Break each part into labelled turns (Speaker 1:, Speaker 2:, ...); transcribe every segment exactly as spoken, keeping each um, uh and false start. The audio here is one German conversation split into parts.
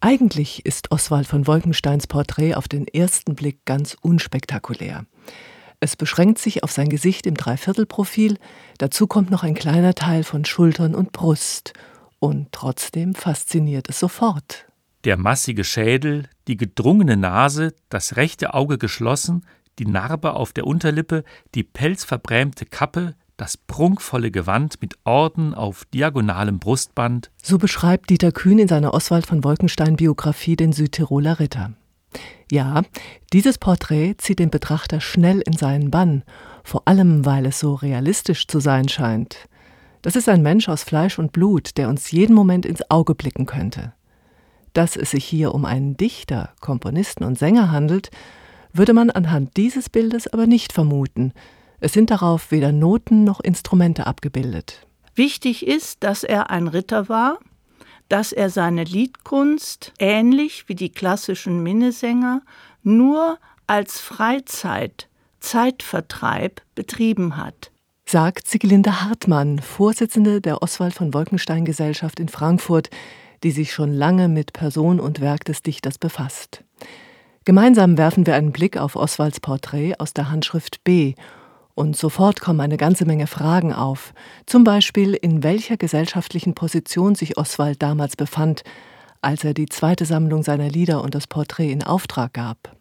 Speaker 1: Eigentlich ist Oswald von Wolkensteins Porträt auf den ersten Blick ganz unspektakulär. Es beschränkt sich auf sein Gesicht im Dreiviertelprofil, dazu kommt noch ein kleiner Teil von Schultern und Brust. Und trotzdem fasziniert es sofort.
Speaker 2: Der massige Schädel, die gedrungene Nase, das rechte Auge geschlossen, die Narbe auf der Unterlippe, die pelzverbrämte Kappe, das prunkvolle Gewand mit Orden auf diagonalem Brustband.
Speaker 1: So beschreibt Dieter Kühn in seiner Oswald von Wolkenstein-Biografie den Südtiroler Ritter. Ja, dieses Porträt zieht den Betrachter schnell in seinen Bann, vor allem weil es so realistisch zu sein scheint. Das ist ein Mensch aus Fleisch und Blut, der uns jeden Moment ins Auge blicken könnte. Dass es sich hier um einen Dichter, Komponisten und Sänger handelt, würde man anhand dieses Bildes aber nicht vermuten. Es sind darauf weder Noten noch Instrumente abgebildet.
Speaker 3: Wichtig ist, dass er ein Ritter war, dass er seine Liedkunst, ähnlich wie die klassischen Minnesänger, nur als Freizeit, Zeitvertreib betrieben hat.
Speaker 1: Sagt Sieglinde Hartmann, Vorsitzende der Oswald von Wolkenstein Gesellschaft in Frankfurt, die sich schon lange mit Person und Werk des Dichters befasst. Gemeinsam werfen wir einen Blick auf Oswalds Porträt aus der Handschrift B. Und sofort kommen eine ganze Menge Fragen auf. Zum Beispiel, in welcher gesellschaftlichen Position sich Oswald damals befand, als er die zweite Sammlung seiner Lieder und das Porträt in Auftrag gab.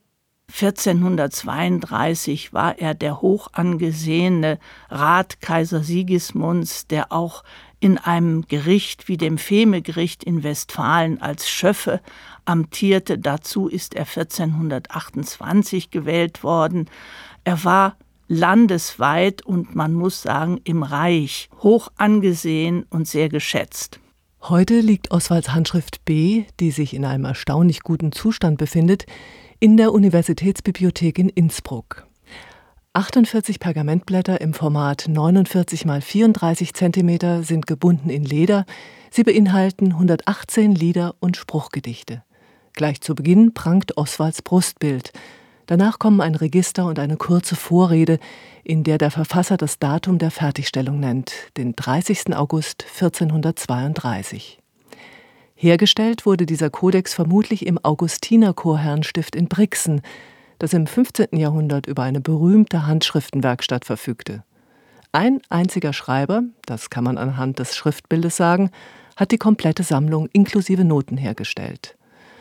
Speaker 3: vierzehnhundertzweiunddreißig war er der hoch angesehene Rat Kaiser Sigismunds, der auch in einem Gericht wie dem Femegericht in Westfalen als Schöffe amtierte. Dazu ist er vierzehnhundertachtundzwanzig gewählt worden. Er war landesweit und man muss sagen im Reich hoch angesehen und sehr geschätzt.
Speaker 1: Heute liegt Oswalds Handschrift B, die sich in einem erstaunlich guten Zustand befindet, in der Universitätsbibliothek in Innsbruck. achtundvierzig Pergamentblätter im Format neunundvierzig mal vierunddreißig Zentimeter sind gebunden in Leder. Sie beinhalten hundertachtzehn Lieder und Spruchgedichte. Gleich zu Beginn prangt Oswalds Brustbild. Danach kommen ein Register und eine kurze Vorrede, in der der Verfasser das Datum der Fertigstellung nennt, den dreißigsten August vierzehnhundertzweiunddreißig. Hergestellt wurde dieser Kodex vermutlich im Augustinerchorherrenstift in Brixen, das im fünfzehnten Jahrhundert über eine berühmte Handschriftenwerkstatt verfügte. Ein einziger Schreiber, das kann man anhand des Schriftbildes sagen, hat die komplette Sammlung inklusive Noten hergestellt.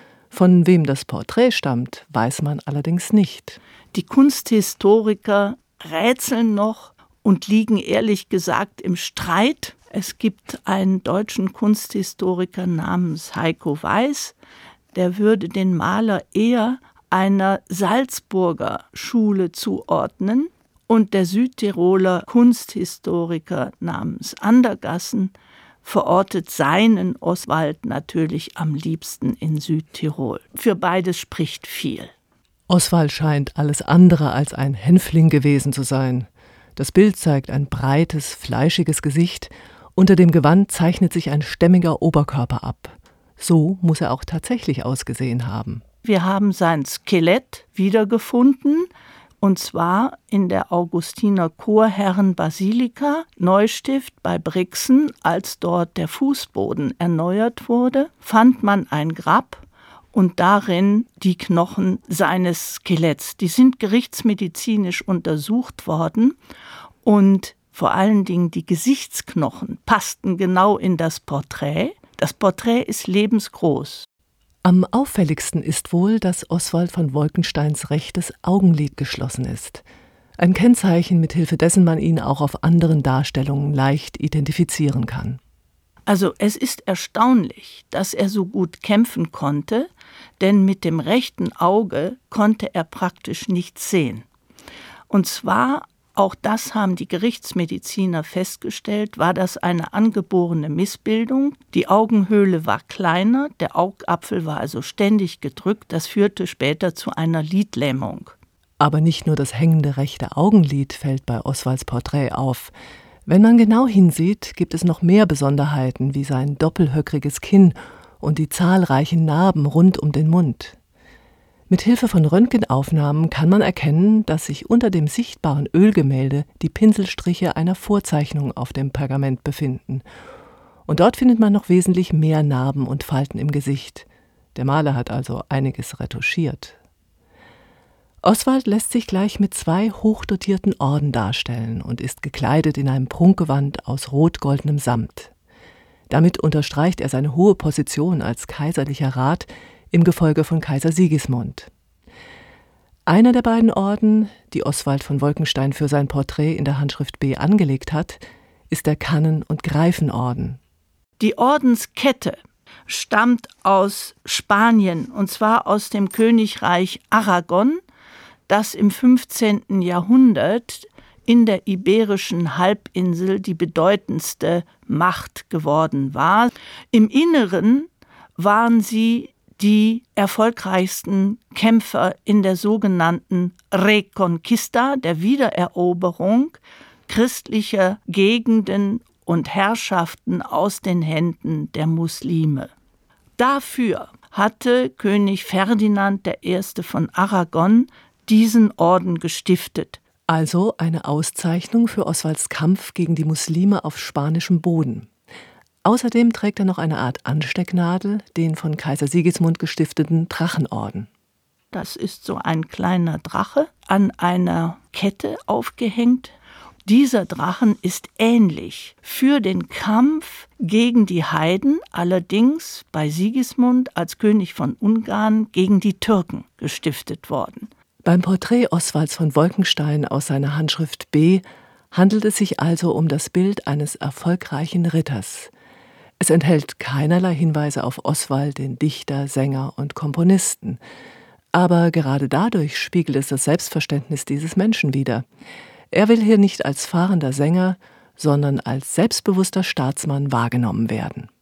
Speaker 1: Von wem das Porträt stammt, weiß man allerdings nicht.
Speaker 3: Die Kunsthistoriker rätseln noch und liegen ehrlich gesagt im Streit. Es gibt einen deutschen Kunsthistoriker namens Heiko Weiß, der würde den Maler eher einer Salzburger Schule zuordnen. Und der Südtiroler Kunsthistoriker namens Andergassen verortet seinen Oswald natürlich am liebsten in Südtirol. Für beides spricht viel.
Speaker 1: Oswald scheint alles andere als ein Hänfling gewesen zu sein. Das Bild zeigt ein breites, fleischiges Gesicht. Unter dem Gewand zeichnet sich ein stämmiger Oberkörper ab. So muss er auch tatsächlich ausgesehen haben.
Speaker 3: Wir haben sein Skelett wiedergefunden, und zwar in der Augustiner Chorherrenbasilika Neustift bei Brixen. Als dort der Fußboden erneuert wurde, fand man ein Grab und darin die Knochen seines Skeletts. Die sind gerichtsmedizinisch untersucht worden und vor allen Dingen die Gesichtsknochen passten genau in das Porträt. Das Porträt ist lebensgroß.
Speaker 1: Am auffälligsten ist wohl, dass Oswald von Wolkensteins rechtes Augenlid geschlossen ist. Ein Kennzeichen, mithilfe dessen man ihn auch auf anderen Darstellungen leicht identifizieren kann.
Speaker 3: Also es ist erstaunlich, dass er so gut kämpfen konnte, denn mit dem rechten Auge konnte er praktisch nichts sehen. Und zwar, auch das haben die Gerichtsmediziner festgestellt, war das eine angeborene Missbildung. Die Augenhöhle war kleiner, der Augapfel war also ständig gedrückt. Das führte später zu einer Lidlähmung.
Speaker 1: Aber nicht nur das hängende rechte Augenlid fällt bei Oswalds Porträt auf. Wenn man genau hinsieht, gibt es noch mehr Besonderheiten, wie sein doppelhöckriges Kinn und die zahlreichen Narben rund um den Mund. Mit Hilfe von Röntgenaufnahmen kann man erkennen, dass sich unter dem sichtbaren Ölgemälde die Pinselstriche einer Vorzeichnung auf dem Pergament befinden. Und dort findet man noch wesentlich mehr Narben und Falten im Gesicht. Der Maler hat also einiges retuschiert. Oswald lässt sich gleich mit zwei hochdotierten Orden darstellen und ist gekleidet in einem Prunkgewand aus rot-goldenem Samt. Damit unterstreicht er seine hohe Position als kaiserlicher Rat im Gefolge von Kaiser Sigismund. Einer der beiden Orden, die Oswald von Wolkenstein für sein Porträt in der Handschrift B angelegt hat, ist der Kannen- und Greifenorden.
Speaker 3: Die Ordenskette stammt aus Spanien, und zwar aus dem Königreich Aragon, das im fünfzehnten Jahrhundert in der iberischen Halbinsel die bedeutendste Macht geworden war. Im Inneren waren sie die erfolgreichsten Kämpfer in der sogenannten Reconquista, der Wiedereroberung christlicher Gegenden und Herrschaften aus den Händen der Muslime. Dafür hatte König Ferdinand der Erste von Aragon diesen Orden gestiftet.
Speaker 1: Also eine Auszeichnung für Oswalds Kampf gegen die Muslime auf spanischem Boden. Außerdem trägt er noch eine Art Anstecknadel, den von Kaiser Sigismund gestifteten Drachenorden.
Speaker 3: Das ist so ein kleiner Drache an einer Kette aufgehängt. Dieser Drachen ist ähnlich für den Kampf gegen die Heiden, allerdings bei Sigismund als König von Ungarn gegen die Türken gestiftet worden.
Speaker 1: Beim Porträt Oswalds von Wolkenstein aus seiner Handschrift B handelt es sich also um das Bild eines erfolgreichen Ritters. Es enthält keinerlei Hinweise auf Oswald, den Dichter, Sänger und Komponisten. Aber gerade dadurch spiegelt es das Selbstverständnis dieses Menschen wider. Er will hier nicht als fahrender Sänger, sondern als selbstbewusster Staatsmann wahrgenommen werden.